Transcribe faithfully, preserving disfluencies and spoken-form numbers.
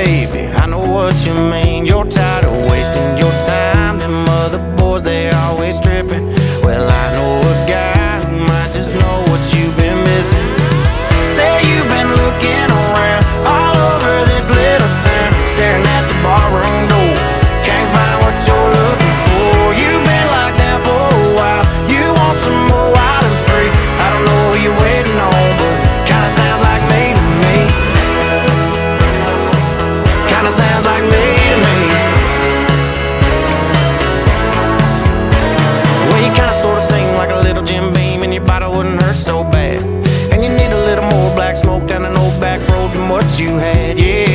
baby, I know what you mean. You're tired of wasting your time. Them other boys, they always tripping. Well, I know a guy who might just know what you've been missing. Say you've been looking around all over this little town, staring at the barroom door, can't find what you're looking for. You've been locked down for a while, you want some more wild and free. I don't know who you're waiting on, but kinda sounds like me to me. Kinda sounds like me to me. Well, you kinda sorta sing like a little Jim Beam, and your bottle wouldn't hurt so bad. And you need a little more black smoke down an old back road than what you had, yeah.